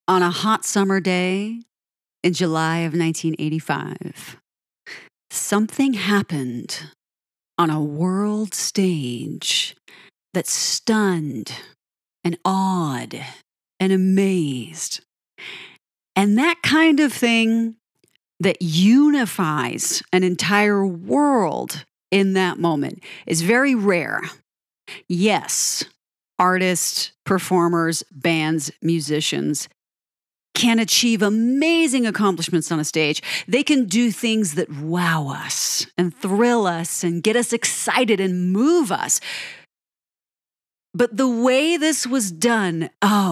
On a hot summer day in July of 1985, something happened on a world stage that stunned and awed and amazed. And that kind of thing that unifies an entire world in that moment is very rare. Yes, artists, performers, bands, musicians can achieve amazing accomplishments on a stage. They can do things that wow us and thrill us and get us excited and move us. But the way this was done,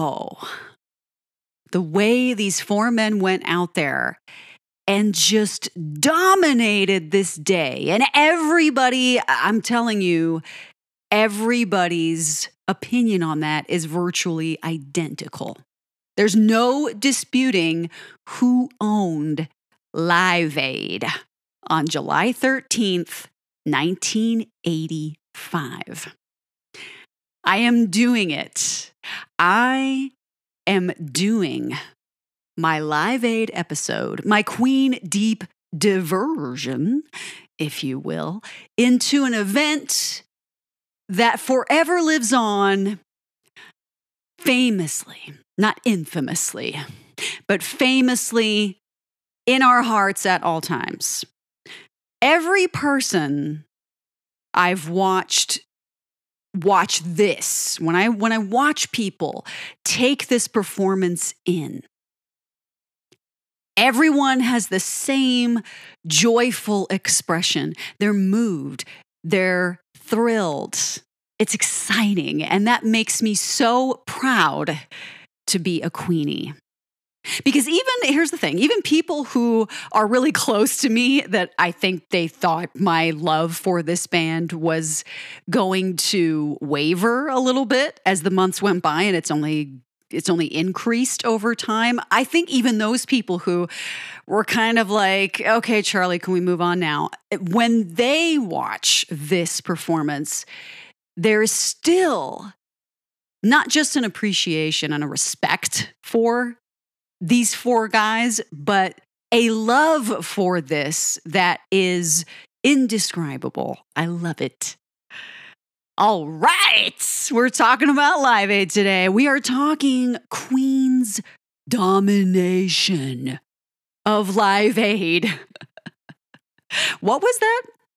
the way these four men went out there and just dominated this day. And everybody, I'm telling you, everybody's opinion on that is virtually identical. There's no disputing who owned Live Aid on July 13th, 1985. I am doing it. I am doing my Live Aid episode, my Queen Deep diversion, if you will, into an event that forever lives on famously. Not infamously, but famously in our hearts at all times. Every person I've watched this, when I watch people take this performance in, everyone has the same joyful expression. They're moved, they're thrilled. It's exciting, and that makes me so proud to be a Queenie. Because here's the thing, even people who are really close to me that I think they thought my love for this band was going to waver a little bit as the months went by, and it's only increased over time. I think even those people who were kind of like, okay, Charlie, can we move on now? When they watch this performance, there's still not just an appreciation and a respect for these four guys, but a love for this that is indescribable. I love it. All right, we're talking about Live Aid today. We are talking Queen's domination of Live Aid. What was that?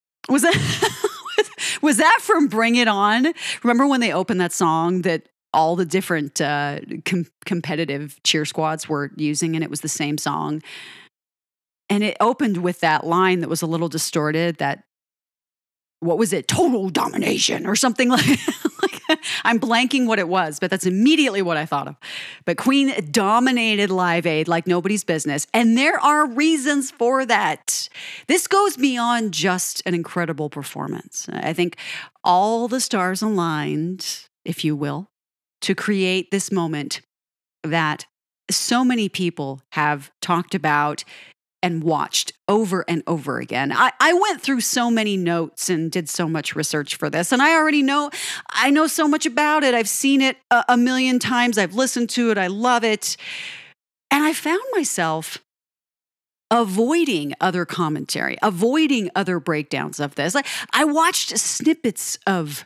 Was that from Bring It On? Remember when they opened that song that all the different competitive cheer squads were using, and it was the same song? And it opened with that line that was a little distorted, that, what was it? Total domination or something like I'm blanking what it was, but that's immediately what I thought of. But Queen dominated Live Aid like nobody's business. And there are reasons for that. This goes beyond just an incredible performance. I think all the stars aligned, if you will, to create this moment that so many people have talked about and watched over and over again. I went through so many notes and did so much research for this, and I know so much about it. I've seen it a million times. I've listened to it. I love it. And I found myself avoiding other commentary, avoiding other breakdowns of this. Like, I watched snippets of,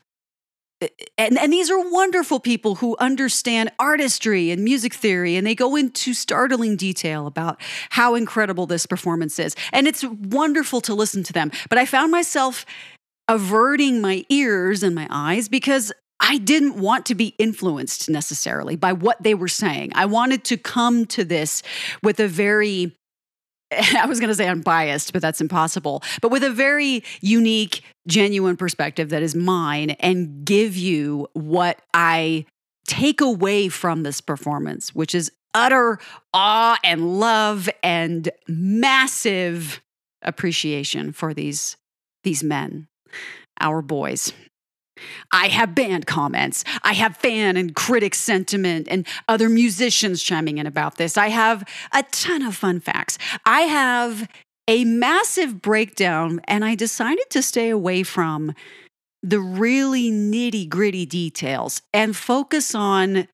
and these are wonderful people who understand artistry and music theory, and they go into startling detail about how incredible this performance is. And it's wonderful to listen to them. But I found myself averting my ears and my eyes because I didn't want to be influenced necessarily by what they were saying. I wanted to come to this with a very, I was going to say unbiased, but that's impossible, but with a very unique, genuine perspective that is mine, and give you what I take away from this performance, which is utter awe and love and massive appreciation for these men, our boys. I have band comments. I have fan and critic sentiment and other musicians chiming in about this. I have a ton of fun facts. I have a massive breakdown, and I decided to stay away from the really nitty-gritty details and focus on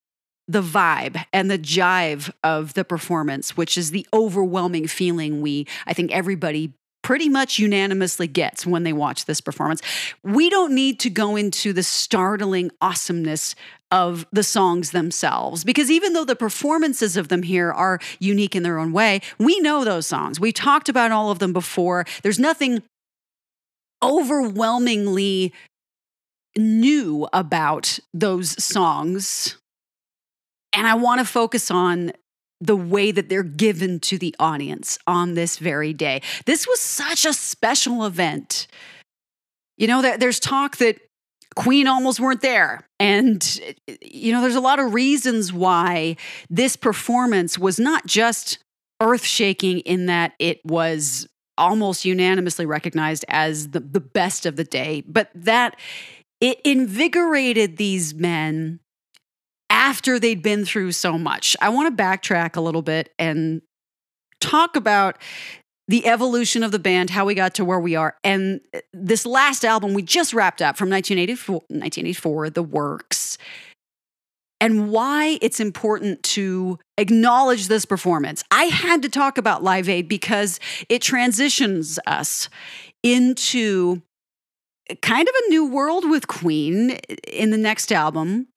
the vibe and the jive of the performance, which is the overwhelming feeling I think everybody pretty much unanimously gets when they watch this performance. We don't need to go into the startling awesomeness of the songs themselves, because even though the performances of them here are unique in their own way, we know those songs. We talked about all of them before. There's nothing overwhelmingly new about those songs. And I want to focus on the way that they're given to the audience on this very day. This was such a special event. You know, there's talk that Queen almost weren't there. And, you know, there's a lot of reasons why this performance was not just earth-shaking in that it was almost unanimously recognized as the best of the day, but that it invigorated these men after they'd been through so much. I want to backtrack a little bit and talk about the evolution of the band, how we got to where we are. And this last album we just wrapped up from 1984, The Works, and why it's important to acknowledge this performance. I had to talk about Live Aid because it transitions us into kind of a new world with Queen in the next album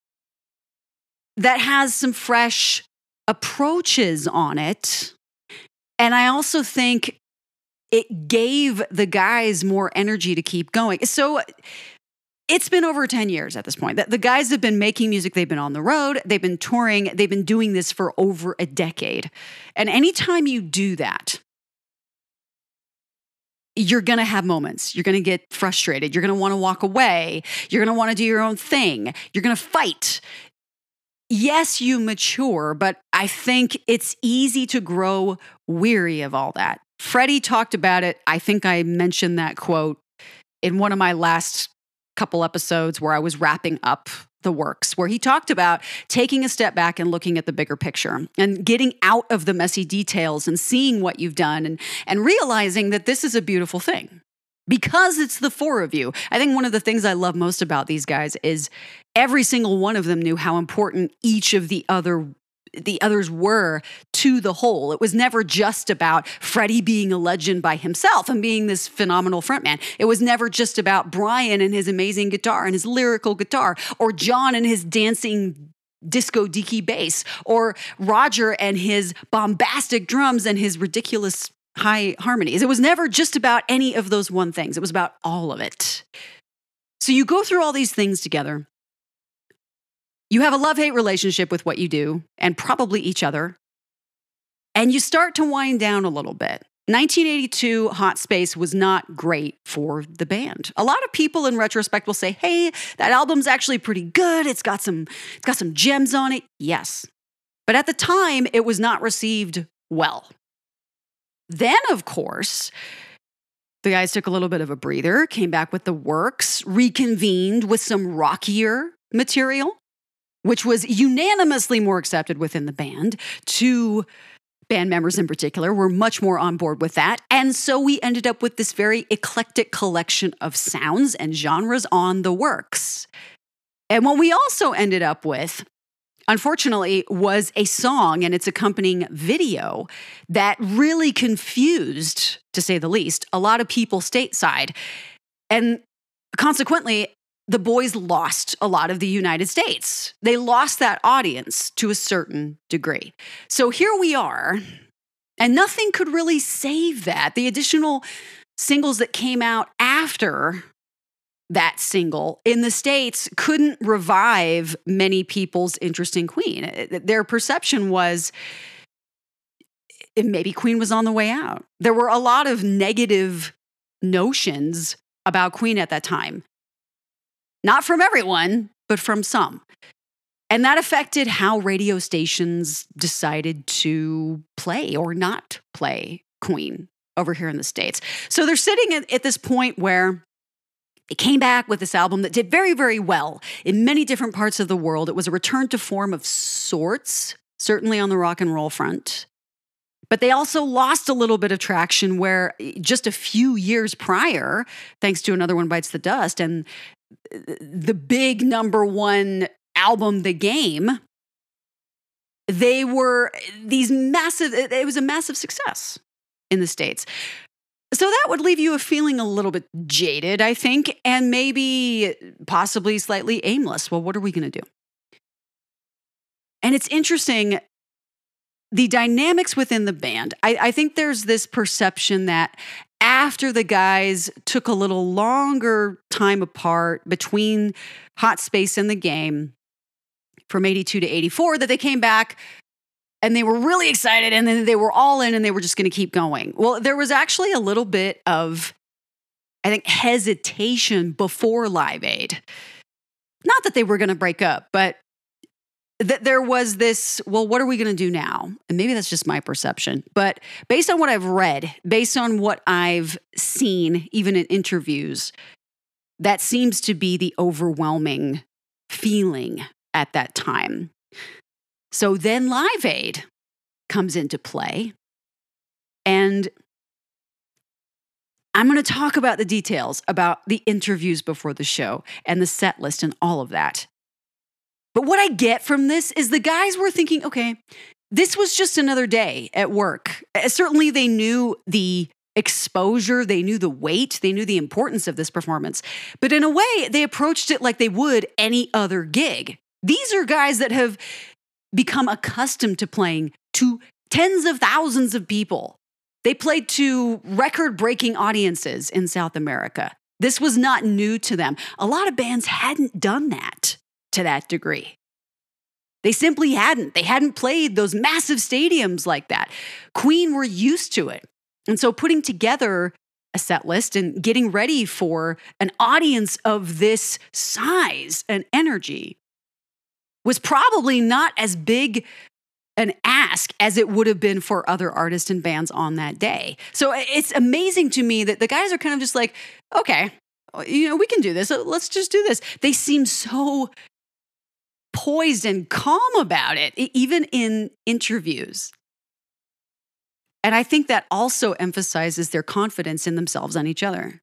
that has some fresh approaches on it. And I also think it gave the guys more energy to keep going. So it's been over 10 years at this point. The guys have been making music. They've been on the road. They've been touring. They've been doing this for over a decade. And anytime you do that, you're going to have moments. You're going to get frustrated. You're going to want to walk away. You're going to want to do your own thing. You're going to fight. Yes, you mature, but I think it's easy to grow weary of all that. Freddie talked about it. I think I mentioned that quote in one of my last couple episodes where I was wrapping up The Works, where he talked about taking a step back and looking at the bigger picture and getting out of the messy details and seeing what you've done and realizing that this is a beautiful thing. Because it's the four of you. I think one of the things I love most about these guys is every single one of them knew how important each of the others were to the whole. It was never just about Freddie being a legend by himself and being this phenomenal frontman. It was never just about Brian and his amazing guitar and his lyrical guitar, or John and his dancing disco deaky bass, or Roger and his bombastic drums and his ridiculous high harmonies. It was never just about any of those one things. It was about all of it. So you go through all these things together. You have a love-hate relationship with what you do and probably each other. And you start to wind down a little bit. 1982 Hot Space was not great for the band. A lot of people in retrospect will say, hey, that album's actually pretty good. It's got some gems on it. Yes. But at the time, it was not received well. Then, of course, the guys took a little bit of a breather, came back with The Works, reconvened with some rockier material, which was unanimously more accepted within the band. Two band members in particular were much more on board with that. And so we ended up with this very eclectic collection of sounds and genres on The Works. And what we also ended up with, unfortunately, was a song and its accompanying video that really confused, to say the least, a lot of people stateside. And consequently, the boys lost a lot of the United States. They lost that audience to a certain degree. So here we are, and nothing could really save that. The additional singles that came out after that single in the States couldn't revive many people's interest in Queen. Their perception was maybe Queen was on the way out. There were a lot of negative notions about Queen at that time. Not from everyone, but from some. And that affected how radio stations decided to play or not play Queen over here in the States. So they're sitting at this point where it came back with this album that did very, very well in many different parts of the world. It was a return to form of sorts, certainly on the rock and roll front. But they also lost a little bit of traction where just a few years prior, thanks to Another One Bites the Dust and the big number one album, The Game, they were it was a massive success in the States. So that would leave you feeling a little bit jaded, I think, and maybe possibly slightly aimless. Well, what are we going to do? And it's interesting, the dynamics within the band. I think there's this perception that after the guys took a little longer time apart between Hot Space and the Game from 82 to 84, that they came back and they were really excited and then they were all in and they were just going to keep going. Well, there was actually a little bit of, I think, hesitation before Live Aid. Not that they were going to break up, but there was this, well, what are we going to do now? And maybe that's just my perception. But based on what I've read, based on what I've seen, even in interviews, that seems to be the overwhelming feeling at that time. So then Live Aid comes into play. And I'm going to talk about the details about the interviews before the show and the set list and all of that. But what I get from this is the guys were thinking, okay, this was just another day at work. Certainly they knew the exposure, they knew the weight, they knew the importance of this performance. But in a way, they approached it like they would any other gig. These are guys that have become accustomed to playing to tens of thousands of people. They played to record-breaking audiences in South America. This was not new to them. A lot of bands hadn't done that to that degree. They simply hadn't. They hadn't played those massive stadiums like that. Queen were used to it. And so putting together a set list and getting ready for an audience of this size and energy was probably not as big an ask as it would have been for other artists and bands on that day. So it's amazing to me that the guys are kind of just like, okay, we can do this. Let's just do this. They seem so poised and calm about it, even in interviews. And I think that also emphasizes their confidence in themselves and each other.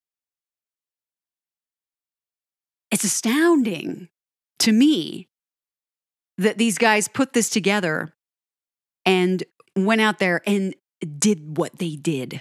It's astounding to me that these guys put this together and went out there and did what they did.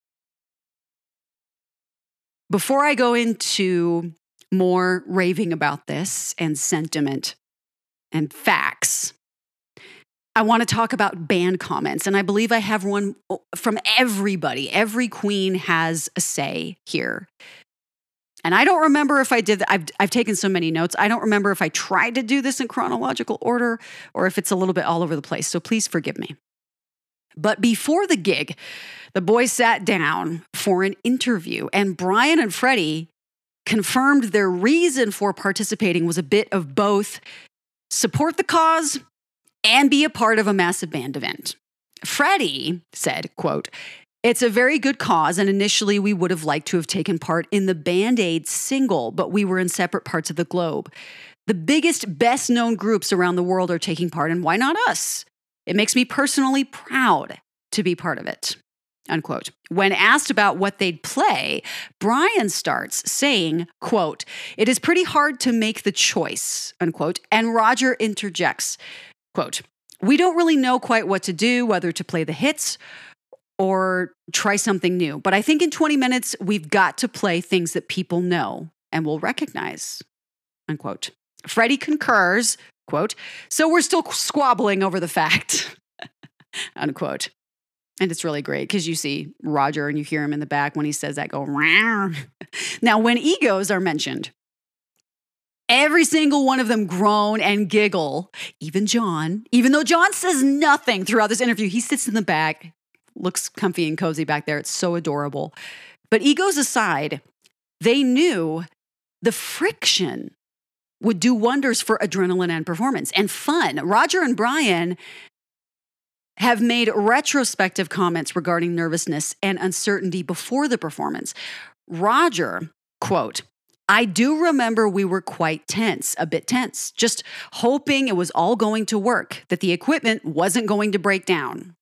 Before I go into more raving about this and sentiment and facts, I want to talk about band comments. And I believe I have one from everybody. Every Queen has a say here. And I don't remember if I did that. I've taken so many notes. I don't remember if I tried to do this in chronological order or if it's a little bit all over the place. So please forgive me. But before the gig, the boys sat down for an interview, and Brian and Freddie confirmed their reason for participating was a bit of both support the cause and be a part of a massive band event. Freddie said, quote, "It's a very good cause, and initially we would have liked to have taken part in the Band-Aid single, but we were in separate parts of the globe. The biggest, best-known groups around the world are taking part, and why not us? It makes me personally proud to be part of it." Unquote. When asked about what they'd play, Brian starts saying, quote, "It is pretty hard to make the choice," unquote, and Roger interjects, quote, "We don't really know quite what to do, whether to play the hits or try something new. But I think in 20 minutes, we've got to play things that people know and will recognize," unquote. Freddie concurs, quote, "So we're still squabbling over the fact," unquote. And it's really great because you see Roger and you hear him in the back when he says that go, "Rawr." Now, when egos are mentioned, every single one of them groan and giggle, even John. Even though John says nothing throughout this interview, he sits in the back, looks comfy and cozy back there. It's so adorable. But egos aside, they knew the friction would do wonders for adrenaline and performance and fun. Roger and Brian have made retrospective comments regarding nervousness and uncertainty before the performance. Roger, quote, "I do remember we were quite tense, a bit tense, just hoping it was all going to work, that the equipment wasn't going to break down,"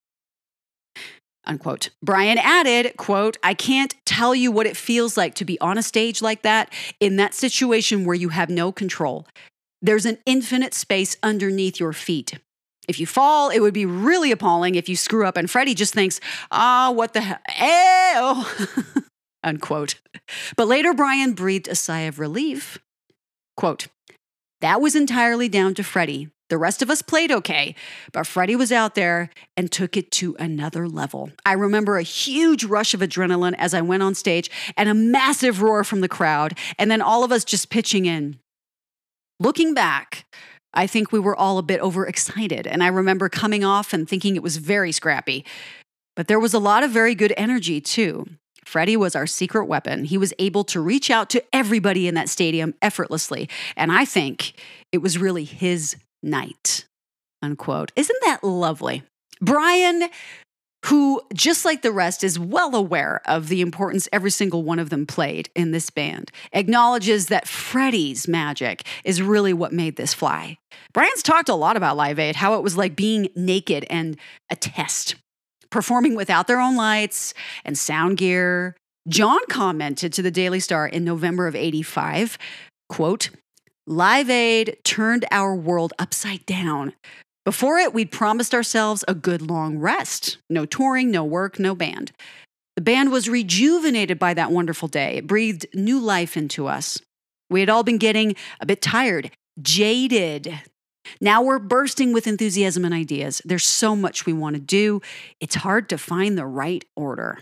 unquote. Brian added, quote, "I can't tell you what it feels like to be on a stage like that, in that situation where you have no control. There's an infinite space underneath your feet. If you fall, it would be really appalling if you screw up and Freddie just thinks, what the hell, unquote. But later Brian breathed a sigh of relief. Quote, that was entirely down to Freddie. The rest of us played okay, but Freddie was out there and took it to another level. I remember a huge rush of adrenaline as I went on stage and a massive roar from the crowd, and then all of us just pitching in. Looking back, I think we were all a bit overexcited, and I remember coming off and thinking it was very scrappy. But there was a lot of very good energy, too. Freddie was our secret weapon. He was able to reach out to everybody in that stadium effortlessly, and I think it was really his night, unquote. Isn't that lovely? Brian, who, just like the rest, is well aware of the importance every single one of them played in this band, acknowledges that Freddie's magic is really what made this fly. Brian's talked a lot about Live Aid, how it was like being naked and a test, performing without their own lights and sound gear. John commented to the Daily Star in November of '85, quote, Live Aid turned our world upside down. Before it, we'd promised ourselves a good long rest. No touring, no work, no band. The band was rejuvenated by that wonderful day. It breathed new life into us. We had all been getting a bit tired, jaded. Now we're bursting with enthusiasm and ideas. There's so much we want to do. It's hard to find the right order.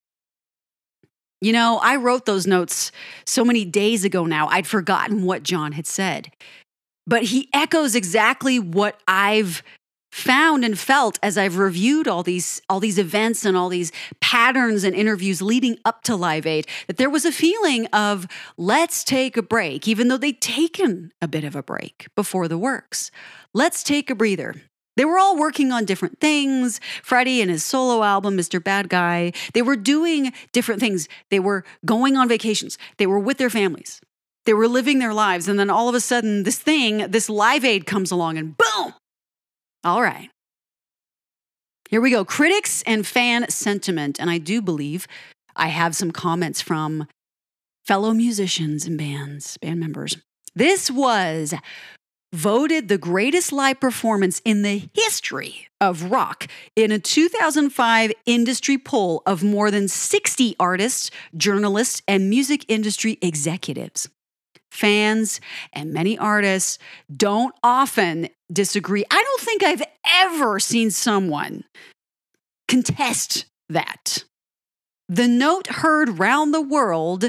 You know, I wrote those notes so many days ago now, I'd forgotten what John had said. But he echoes exactly what I've found and felt as I've reviewed all these events and all these patterns and interviews leading up to Live Aid, that there was a feeling of let's take a break, even though they'd taken a bit of a break before the works. Let's take a breather. They were all working on different things. Freddie and his solo album, Mr. Bad Guy, they were doing different things. They were going on vacations. They were with their families. They were living their lives. And then all of a sudden, this Live Aid comes along and boom. All right. Here we go. Critics and fan sentiment. And I do believe I have some comments from fellow musicians and band members. This was voted the greatest live performance in the history of rock in a 2005 industry poll of more than 60 artists, journalists, and music industry executives. Fans and many artists don't often disagree. I don't think I've ever seen someone contest that. The note heard round the world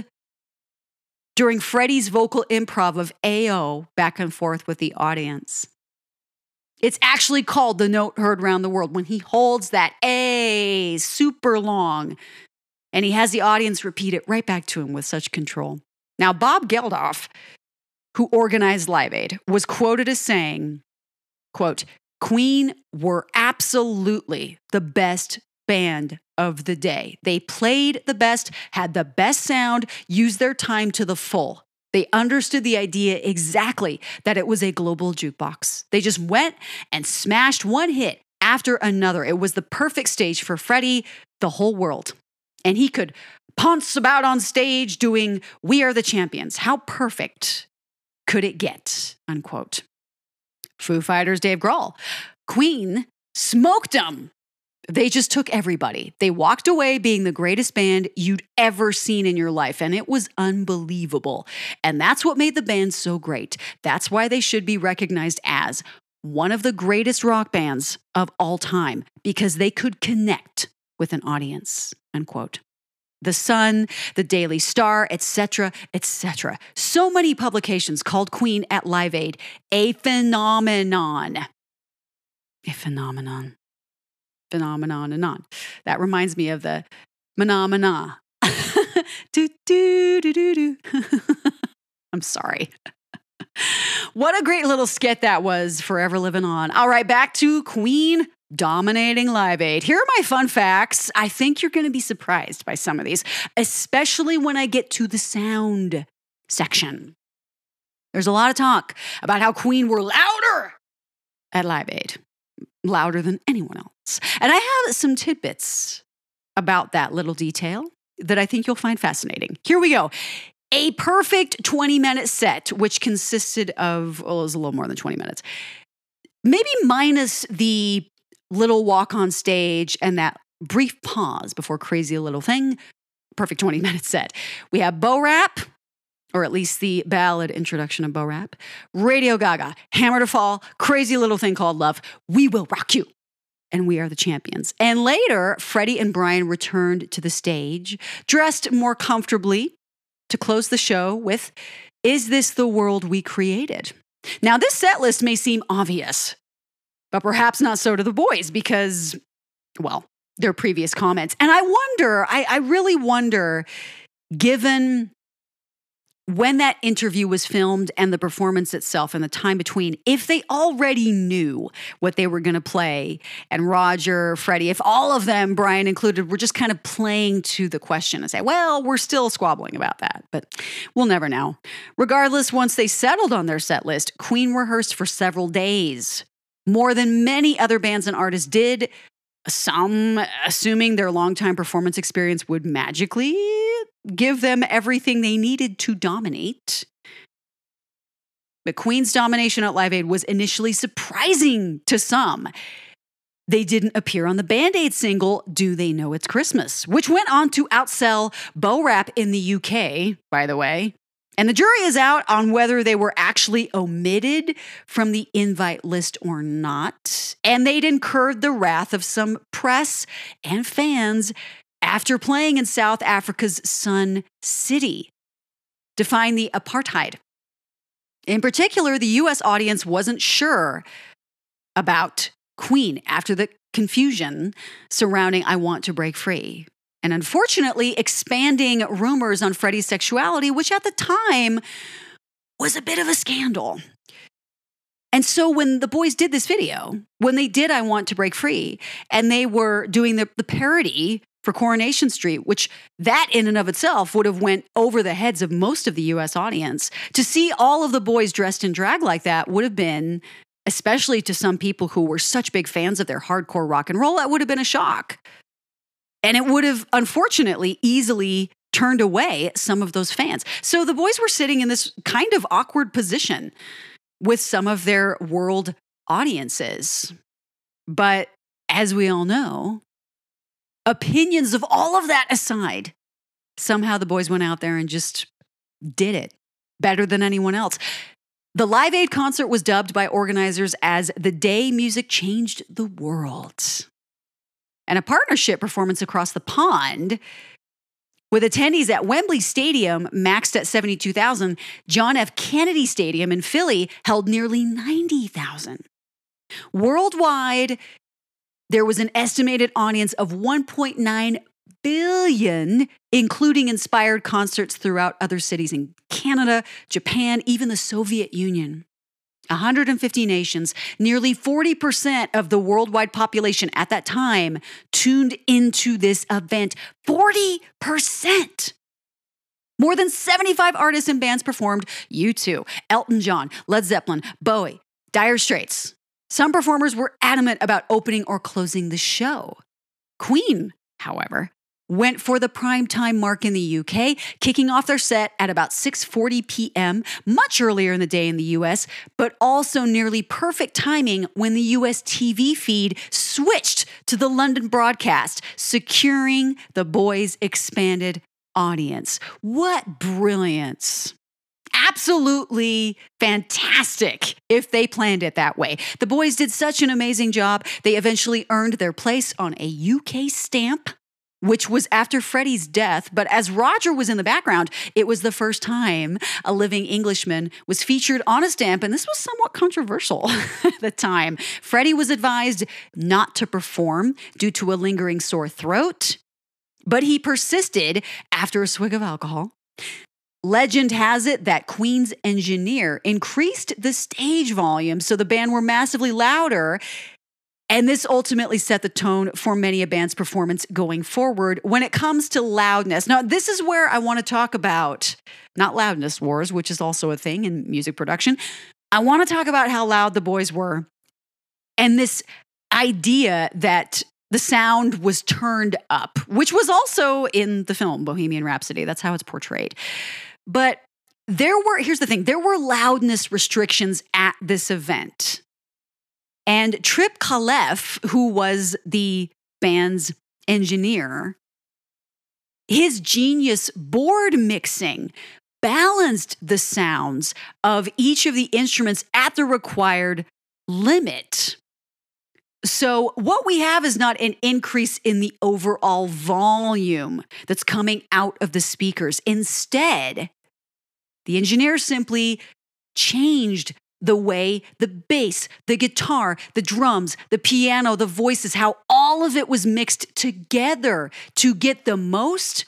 during Freddie's vocal improv of AO back and forth with the audience. It's actually called the note heard round the world when he holds that A super long and he has the audience repeat it right back to him with such control. Now, Bob Geldof, who organized Live Aid, was quoted as saying, quote, Queen were absolutely the best band of the day. They played the best, had the best sound, used their time to the full. They understood the idea exactly that it was a global jukebox. They just went and smashed one hit after another. It was the perfect stage for Freddie, the whole world. And he could ponce about on stage doing We Are the Champions. How perfect could it get? Unquote. Foo Fighters' Dave Grohl. Queen smoked them. They just took everybody. They walked away being the greatest band you'd ever seen in your life, and it was unbelievable. And that's what made the band so great. That's why they should be recognized as one of the greatest rock bands of all time, because they could connect with an audience, unquote. The Sun, the Daily Star, etc., etc. So many publications called Queen at Live Aid a phenomenon. A phenomenon. Phenomenon and on. That reminds me of the phenomena. Do, do, do, do, do. I'm sorry. What a great little skit that was, Forever Living On. All right, back to Queen dominating Live Aid. Here are my fun facts. I think you're going to be surprised by some of these, especially when I get to the sound section. There's a lot of talk about how Queen were louder at Live Aid, louder than anyone else. And I have some tidbits about that little detail that I think you'll find fascinating. Here we go. A perfect 20-minute set, which consisted of, well, it was a little more than 20 minutes. maybe minus the little walk on stage and that brief pause before Crazy Little Thing. Perfect 20-minute set. We have Bo Rap, or at least the ballad introduction of Bo Rap, Radio Gaga, Hammer to Fall, Crazy Little Thing Called Love, We Will Rock You, and We Are the Champions. And later, Freddie and Brian returned to the stage, dressed more comfortably, to close the show with Is This the World We Created? Now, this set list may seem obvious, but perhaps not so to the boys because, well, their previous comments. And I wonder, I really wonder, given when that interview was filmed and the performance itself and the time between, if they already knew what they were going to play, and Roger, Freddie, if all of them, Brian included, were just kind of playing to the question and say, well, we're still squabbling about that, but we'll never know. Regardless, once they settled on their set list, Queen rehearsed for several days, more than many other bands and artists did, some assuming their longtime performance experience would magically give them everything they needed to dominate. But Queen's domination at Live Aid was initially surprising to some. They didn't appear on the Band-Aid single, Do They Know It's Christmas, which went on to outsell Bo Rap in the UK, by the way. And the jury is out on whether they were actually omitted from the invite list or not. And they'd incurred the wrath of some press and fans after playing in South Africa's Sun City, defying the apartheid. In particular, the US audience wasn't sure about Queen after the confusion surrounding I Want to Break Free. And unfortunately, expanding rumors on Freddie's sexuality, which at the time was a bit of a scandal. And so when the boys did this video, when they did I Want to Break Free, and they were doing the parody for Coronation Street, which that in and of itself would have went over the heads of most of the US audience, to see all of the boys dressed in drag like that would have been, especially to some people who were such big fans of their hardcore rock and roll, that would have been a shock. And it would have, unfortunately, easily turned away some of those fans. So the boys were sitting in this kind of awkward position with some of their world audiences. But as we all know, opinions of all of that aside, somehow the boys went out there and just did it better than anyone else. The Live Aid concert was dubbed by organizers as the day music changed the world. And a partnership performance across the pond with attendees at Wembley Stadium maxed at 72,000, John F. Kennedy Stadium in Philly held nearly 90,000. Worldwide, there was an estimated audience of 1.9 billion, including inspired concerts throughout other cities in Canada, Japan, even the Soviet Union. 150 nations, nearly 40% of the worldwide population at that time tuned into this event. 40%! More than 75 artists and bands performed. U2, Elton John, Led Zeppelin, Bowie, Dire Straits. Some performers were adamant about opening or closing the show. Queen, however, went for the primetime mark in the UK, kicking off their set at about 6:40 p.m., much earlier in the day in the US, but also nearly perfect timing when the US TV feed switched to the London broadcast, securing the boys' expanded audience. What brilliance. Absolutely fantastic if they planned it that way. The boys did such an amazing job. They eventually earned their place on a UK stamp, which was after Freddie's death. But as Roger was in the background, it was the first time a living Englishman was featured on a stamp, and this was somewhat controversial at the time. Freddie was advised not to perform due to a lingering sore throat, but he persisted after a swig of alcohol. Legend has it that Queen's engineer increased the stage volume so the band were massively louder. And this ultimately set the tone for many a band's performance going forward when it comes to loudness. Now, this is where I want to talk about, not loudness wars, which is also a thing in music production. I want to talk about how loud the boys were and this idea that the sound was turned up, which was also in the film Bohemian Rhapsody. That's how it's portrayed. But here's the thing, there were loudness restrictions at this event. And Trip Khalef, who was the band's engineer, his genius board mixing balanced the sounds of each of the instruments at the required limit. So what we have is not an increase in the overall volume that's coming out of the speakers. Instead, the engineer simply changed the way the bass, the guitar, the drums, the piano, the voices, how all of it was mixed together to get the most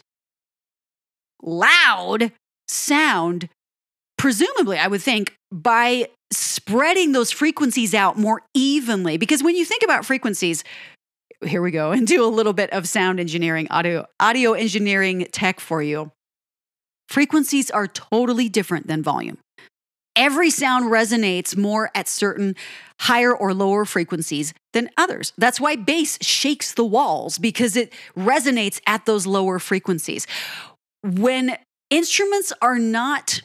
loud sound, presumably, I would think, by spreading those frequencies out more evenly. Because when you think about frequencies, here we go, and do a little bit of sound engineering, audio engineering tech for you. Frequencies are totally different than volume. Every sound resonates more at certain higher or lower frequencies than others. That's why bass shakes the walls, because it resonates at those lower frequencies. When instruments are not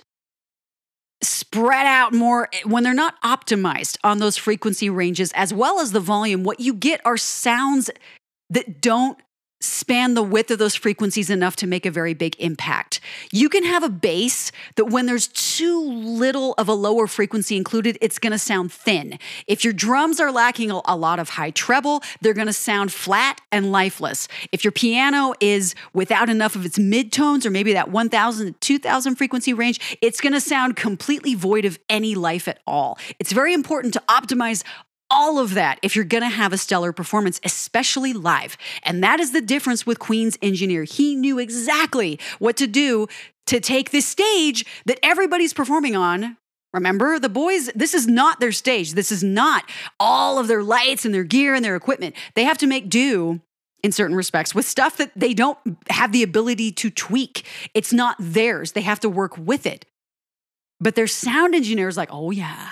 spread out more, when they're not optimized on those frequency ranges as well as the volume, what you get are sounds that don't span the width of those frequencies enough to make a very big impact. You can have a bass that when there's too little of a lower frequency included, it's going to sound thin. If your drums are lacking a lot of high treble, they're going to sound flat and lifeless. If your piano is without enough of its midtones, or maybe that 1,000 to 2,000 frequency range, it's going to sound completely void of any life at all. It's very important to optimize all of that if you're going to have a stellar performance, especially live. And that is the difference with Queen's engineer. He knew exactly what to do to take this stage that everybody's performing on. Remember, the boys, this is not their stage. This is not all of their lights and their gear and their equipment. They have to make do in certain respects with stuff that they don't have the ability to tweak. It's not theirs. They have to work with it. But their sound engineer is like, oh yeah,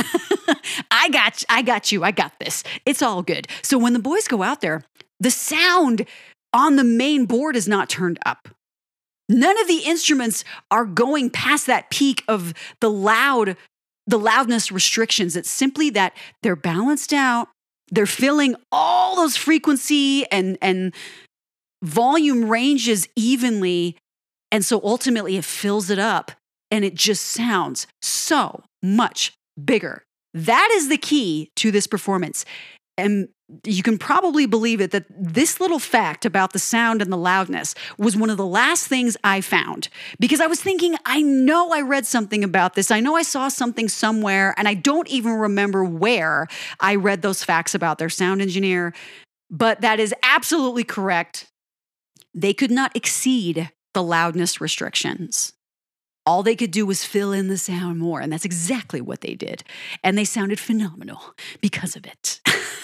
I got you. I got this. It's all good. So when the boys go out there, the sound on the main board is not turned up. None of the instruments are going past that peak of the loudness restrictions. It's simply that they're balanced out. They're filling all those frequency and volume ranges evenly. And so ultimately it fills it up and it just sounds so much bigger. That is the key to this performance. And you can probably believe it that this little fact about the sound and the loudness was one of the last things I found, because I was thinking, I know I read something about this. I know I saw something somewhere, and I don't even remember where I read those facts about their sound engineer, but that is absolutely correct. They could not exceed the loudness restrictions. All they could do was fill in the sound more, and that's exactly what they did. And they sounded phenomenal because of it.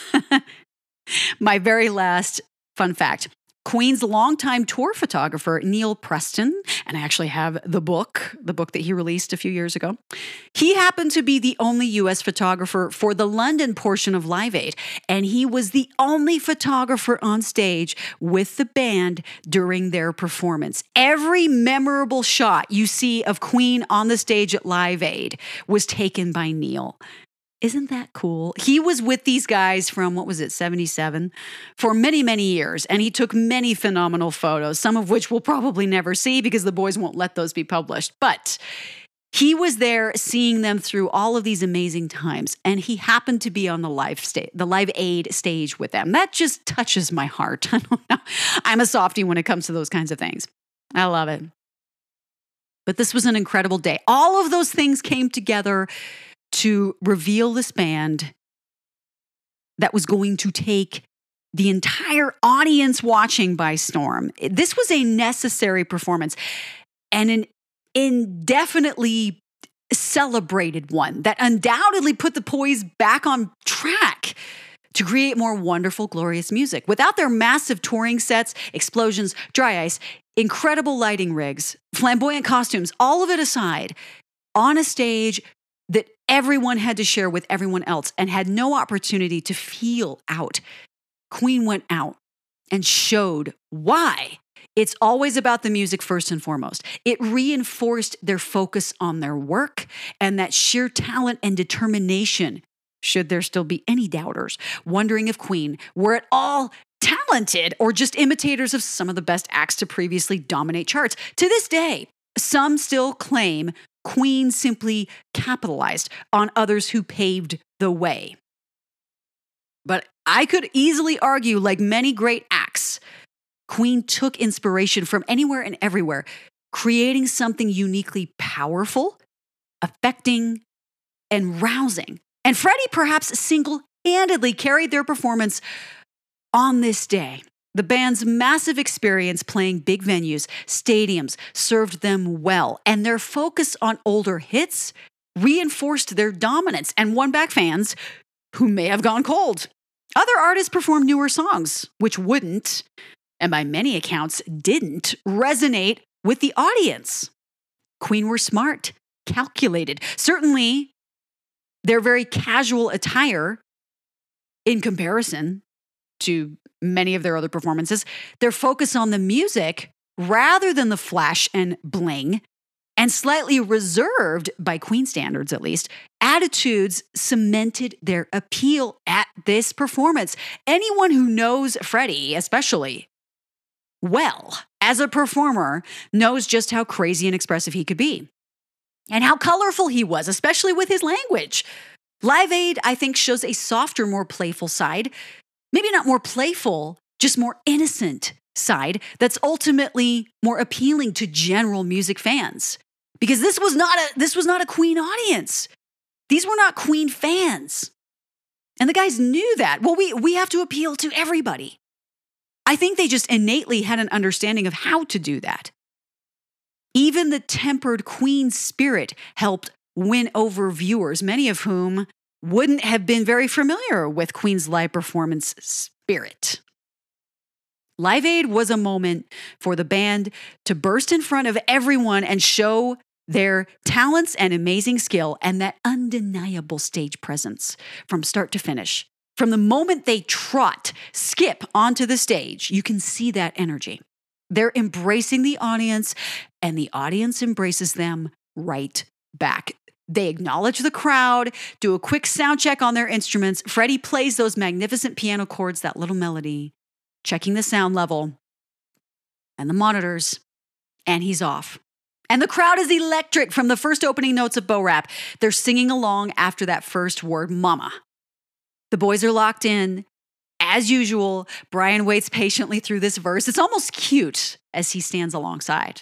My very last fun fact. Queen's longtime tour photographer, Neil Preston, and I actually have the book that he released a few years ago. He happened to be the only U.S. photographer for the London portion of Live Aid, and he was the only photographer on stage with the band during their performance. Every memorable shot you see of Queen on the stage at Live Aid was taken by Neil. Isn't that cool? He was with these guys from, 77, for many, many years, and he took many phenomenal photos, some of which we'll probably never see because the boys won't let those be published. But he was there seeing them through all of these amazing times, and he happened to be on the Live Aid stage with them. That just touches my heart. I don't know. I'm a softie when it comes to those kinds of things. I love it. But this was an incredible day. All of those things came together to reveal this band that was going to take the entire audience watching by storm. This was a necessary performance and an indefinitely celebrated one that undoubtedly put the boys back on track to create more wonderful, glorious music. Without their massive touring sets, explosions, dry ice, incredible lighting rigs, flamboyant costumes, all of it aside, on a stage that everyone had to share with everyone else and had no opportunity to feel out. Queen went out and showed why. It's always about the music first and foremost. It reinforced their focus on their work and that sheer talent and determination should there still be any doubters wondering if Queen were at all talented or just imitators of some of the best acts to previously dominate charts. To this day, some still claim Queen simply capitalized on others who paved the way. But I could easily argue, like many great acts, Queen took inspiration from anywhere and everywhere, creating something uniquely powerful, affecting, and rousing. And Freddie perhaps single-handedly carried their performance on this day. The band's massive experience playing big venues, stadiums, served them well, and their focus on older hits reinforced their dominance and won back fans who may have gone cold. Other artists performed newer songs, which wouldn't, and by many accounts didn't, resonate with the audience. Queen were smart, calculated. Certainly, their very casual attire, in comparison to many of their other performances, their focus on the music rather than the flash and bling, and slightly reserved, by Queen standards at least, attitudes cemented their appeal at this performance. Anyone who knows Freddie, especially, well, as a performer, knows just how crazy and expressive he could be. And how colorful he was, especially with his language. Live Aid, I think, shows a softer, more playful side. Maybe not more playful, just more innocent side that's ultimately more appealing to general music fans. Because this was not a Queen audience. These were not Queen fans. And the guys knew that. Well, we have to appeal to everybody. I think they just innately had an understanding of how to do that. Even the tempered Queen spirit helped win over viewers, many of whom wouldn't have been very familiar with Queen's live performance spirit. Live Aid was a moment for the band to burst in front of everyone and show their talents and amazing skill and that undeniable stage presence from start to finish. From the moment they skip onto the stage, you can see that energy. They're embracing the audience, and the audience embraces them right back. They acknowledge the crowd, do a quick sound check on their instruments. Freddie plays those magnificent piano chords, that little melody, checking the sound level and the monitors, and he's off. And the crowd is electric from the first opening notes of Bo Rap. They're singing along after that first word, mama. The boys are locked in. As usual, Brian waits patiently through this verse. It's almost cute as he stands alongside.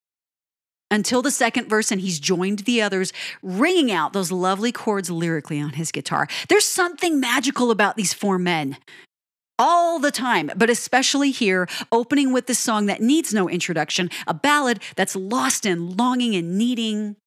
Until the second verse, and he's joined the others, ringing out those lovely chords lyrically on his guitar. There's something magical about these four men. All the time, but especially here, opening with this song that needs no introduction, a ballad that's lost in longing and needing,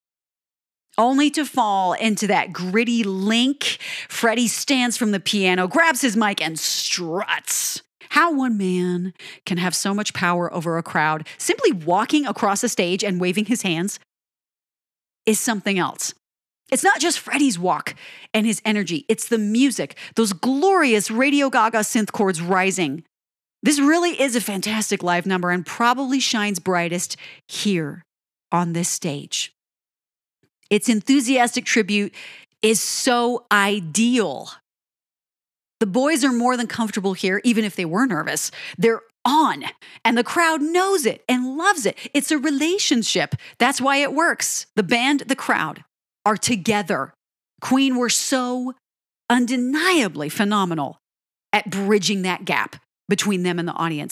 only to fall into that gritty link. Freddie stands from the piano, grabs his mic, and struts. How one man can have so much power over a crowd simply walking across a stage and waving his hands is something else. It's not just Freddie's walk and his energy. It's the music, those glorious Radio Gaga synth chords rising. This really is a fantastic live number and probably shines brightest here on this stage. Its enthusiastic tribute is so ideal. The boys are more than comfortable here, even if they were nervous. They're on, and the crowd knows it and loves it. It's a relationship. That's why it works. The band, the crowd are together. Queen were so undeniably phenomenal at bridging that gap between them and the audience.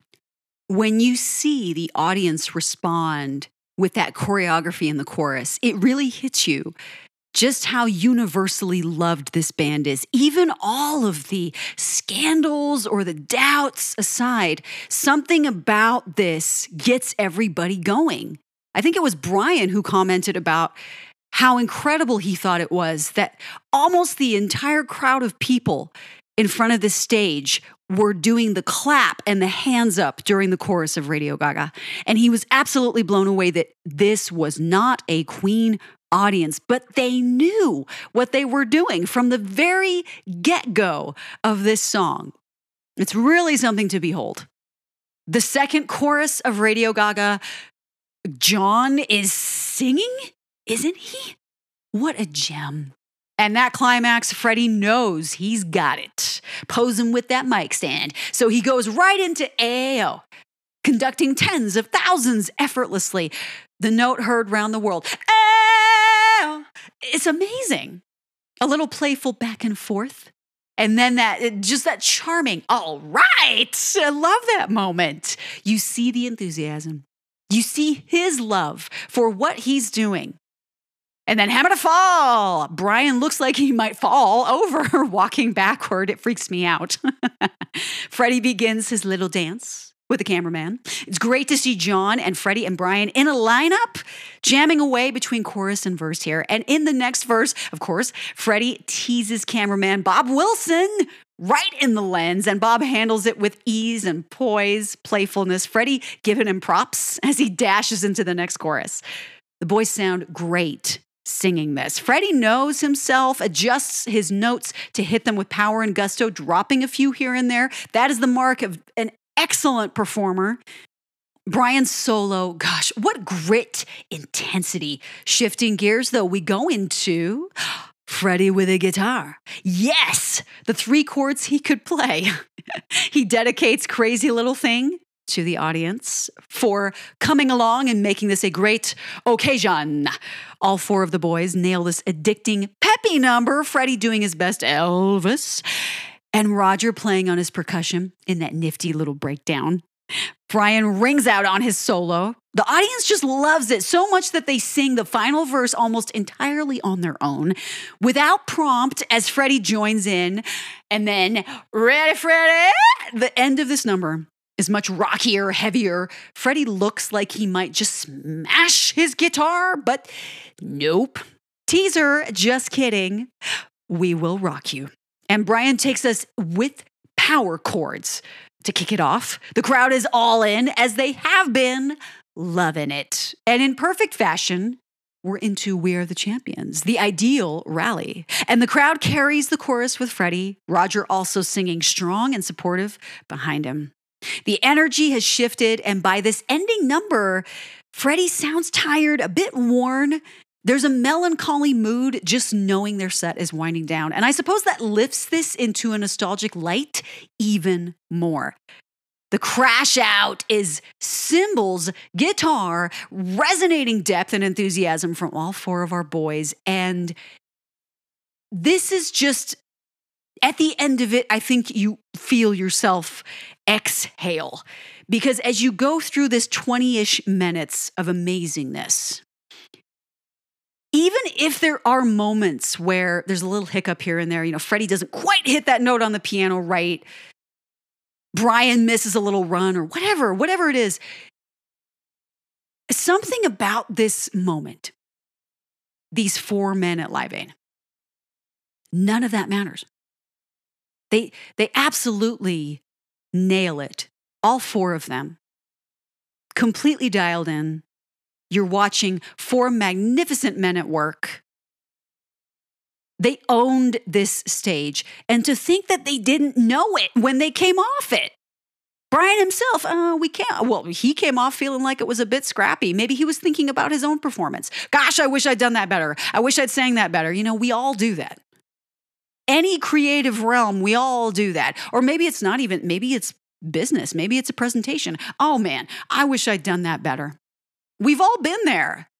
When you see the audience respond with that choreography in the chorus, it really hits you just how universally loved this band is. Even all of the scandals or the doubts aside, something about this gets everybody going. I think it was Brian who commented about how incredible he thought it was that almost the entire crowd of people in front of the stage were doing the clap and the hands up during the chorus of Radio Gaga. And he was absolutely blown away that this was not a Queen audience, but they knew what they were doing from the very get-go of this song. It's really something to behold. The second chorus of Radio Gaga, John is singing, isn't he? What a gem. And that climax, Freddie knows he's got it, posing with that mic stand. So he goes right into AAO, conducting tens of thousands effortlessly. The note heard round the world. AAO! It's amazing. A little playful back and forth. And then that charming, all right. I love that moment. You see the enthusiasm. You see his love for what he's doing. And then hammer to fall. Brian looks like he might fall over walking backward. It freaks me out. Freddie begins his little dance with the cameraman. It's great to see John and Freddie and Brian in a lineup, jamming away between chorus and verse here. And in the next verse, of course, Freddie teases cameraman Bob Wilson right in the lens, and Bob handles it with ease and poise, playfulness. Freddie giving him props as he dashes into the next chorus. The boys sound great singing this. Freddie knows himself, adjusts his notes to hit them with power and gusto, dropping a few here and there. That is the mark of an excellent performer. Brian's solo, gosh, what grit, intensity. Shifting gears, though, we go into Freddie with a guitar. Yes, the 3 chords he could play. He dedicates Crazy Little Thing to the audience for coming along and making this a great occasion. All 4 of the boys nail this addicting, peppy number. Freddie doing his best Elvis, and Roger playing on his percussion in that nifty little breakdown. Brian rings out on his solo. The audience just loves it so much that they sing the final verse almost entirely on their own without prompt as Freddie joins in. And then, ready, Freddie? The end of this number is much rockier, heavier. Freddie looks like he might just smash his guitar, but nope. Teaser, just kidding. We will rock you. And Brian takes us with power chords to kick it off. The crowd is all in, as they have been, loving it. And in perfect fashion, we're into We Are the Champions, the ideal rally. And the crowd carries the chorus with Freddie, Roger also singing strong and supportive behind him. The energy has shifted, and by this ending number, Freddie sounds tired, a bit worn. There's a melancholy mood just knowing their set is winding down. And I suppose that lifts this into a nostalgic light even more. The crash out is cymbals, guitar, resonating depth and enthusiasm from all 4 of our boys. And this is just, at the end of it, I think you feel yourself exhale. Because as you go through this 20-ish minutes of amazingness, even if there are moments where there's a little hiccup here and there, Freddie doesn't quite hit that note on the piano right, Brian misses a little run or whatever it is, something about this moment, these 4 men at Live Aid, none of that matters. They absolutely nail it. All 4 of them, completely dialed in. You're watching 4 magnificent men at work. They owned this stage. And to think that they didn't know it when they came off it. Brian himself, he came off feeling like it was a bit scrappy. Maybe he was thinking about his own performance. Gosh, I wish I'd done that better. I wish I'd sang that better. We all do that. Any creative realm, we all do that. Or maybe it's not even, maybe it's business. Maybe it's a presentation. Oh man, I wish I'd done that better. We've all been there.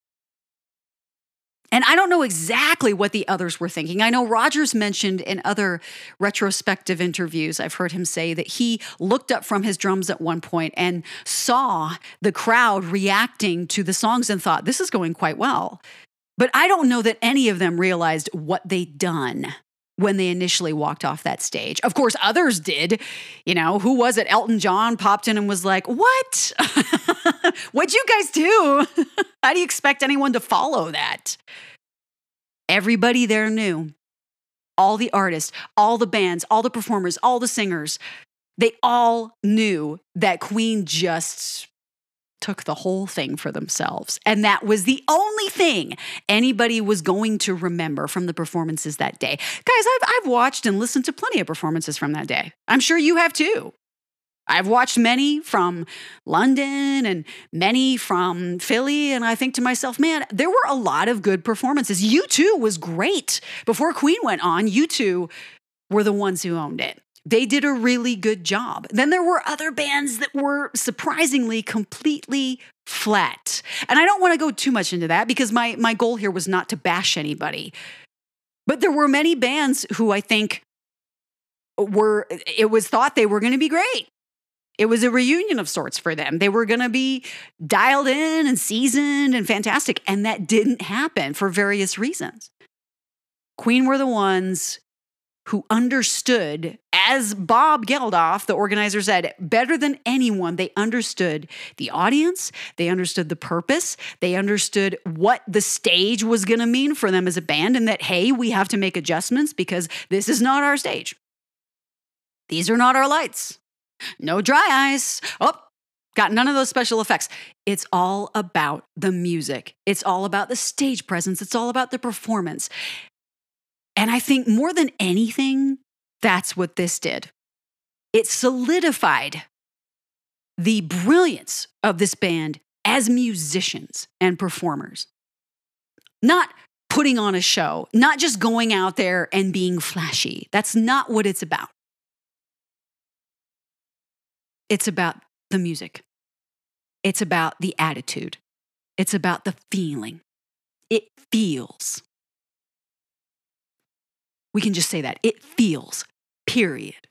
And I don't know exactly what the others were thinking. I know Rogers mentioned in other retrospective interviews, I've heard him say that he looked up from his drums at one point and saw the crowd reacting to the songs and thought, this is going quite well. But I don't know that any of them realized what they'd done when they initially walked off that stage. Of course, others did. Who was it? Elton John popped in and was like, what? What'd you guys do? How do you expect anyone to follow that? Everybody there knew. All the artists, all the bands, all the performers, all the singers, they all knew that Queen just took the whole thing for themselves. And that was the only thing anybody was going to remember from the performances that day. Guys, I've watched and listened to plenty of performances from that day. I'm sure you have too. I've watched many from London and many from Philly, and I think to myself, man, there were a lot of good performances. U2 was great. Before Queen went on, U2 were the ones who owned it. They did a really good job. Then there were other bands that were surprisingly completely flat. And I don't want to go too much into that because my goal here was not to bash anybody. But there were many bands who I think it was thought they were going to be great. It was a reunion of sorts for them. They were going to be dialed in and seasoned and fantastic. And that didn't happen for various reasons. Queen were the ones who understood, as Bob Geldof, the organizer, said, better than anyone, they understood the audience, they understood the purpose, they understood what the stage was going to mean for them as a band, and that, hey, we have to make adjustments because this is not our stage. These are not our lights. No dry eyes. Oh, got none of those special effects. It's all about the music. It's all about the stage presence. It's all about the performance. And I think more than anything, that's what this did. It solidified the brilliance of this band as musicians and performers. Not putting on a show, not just going out there and being flashy. That's not what it's about. It's about the music. It's about the attitude. It's about the feeling. It feels. We can just say that. It feels, period.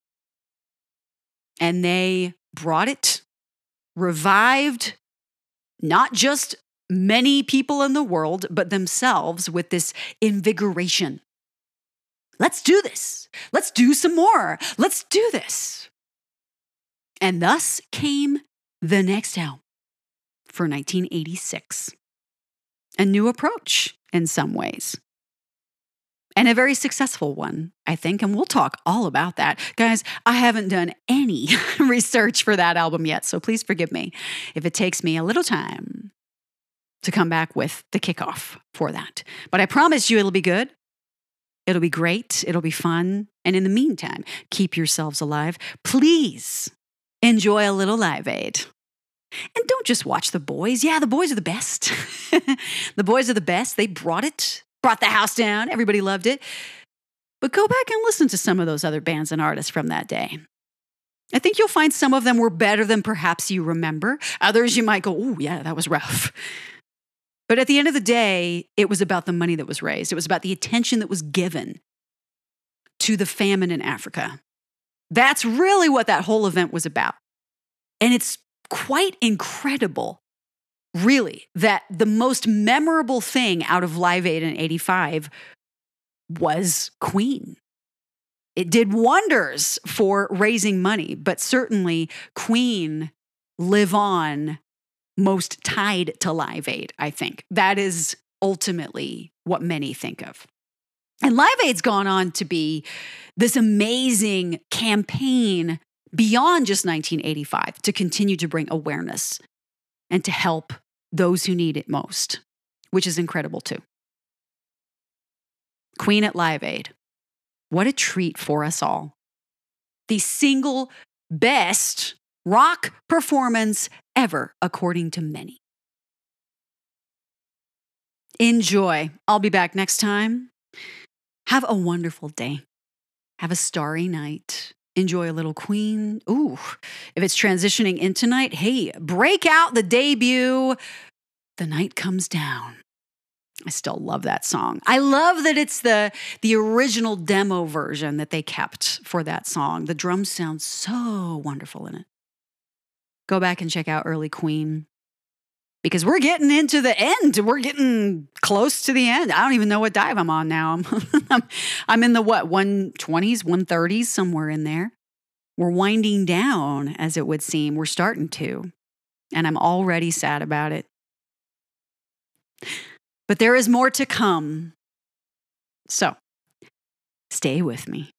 And they brought it, revived not just many people in the world, but themselves with this invigoration. Let's do this. Let's do some more. Let's do this. And thus came the next album for 1986. A new approach in some ways. And a very successful one, I think. And we'll talk all about that. Guys, I haven't done any research for that album yet, so please forgive me if it takes me a little time to come back with the kickoff for that. But I promise you it'll be good. It'll be great. It'll be fun. And in the meantime, keep yourselves alive. Please enjoy a little Live Aid. And don't just watch the boys. Yeah, the boys are the best. The boys are the best. They brought the house down. Everybody loved it. But go back and listen to some of those other bands and artists from that day. I think you'll find some of them were better than perhaps you remember. Others you might go, oh, yeah, that was rough. But at the end of the day, it was about the money that was raised. It was about the attention that was given to the famine in Africa. That's really what that whole event was about. And it's quite incredible, really, that the most memorable thing out of Live Aid in 85 was Queen. It did wonders for raising money, but certainly Queen live on most tied to Live Aid, I think. That is ultimately what many think of. And Live Aid's gone on to be this amazing campaign beyond just 1985 to continue to bring awareness and to help those who need it most, which is incredible too. Queen at Live Aid. What a treat for us all. The single best rock performance ever, according to many. Enjoy. I'll be back next time. Have a wonderful day. Have a starry night. Enjoy a little Queen. Ooh, if it's transitioning into night, hey, break out the debut, The Night Comes Down. I still love that song. I love that it's the original demo version that they kept for that song. The drums sound so wonderful in it. Go back and check out early Queen because we're getting into the end. We're getting close to the end. I don't even know what dive I'm on now. I'm in the 120s, 130s, somewhere in there. We're winding down, as it would seem. We're starting to. And I'm already sad about it. But there is more to come. So, stay with me.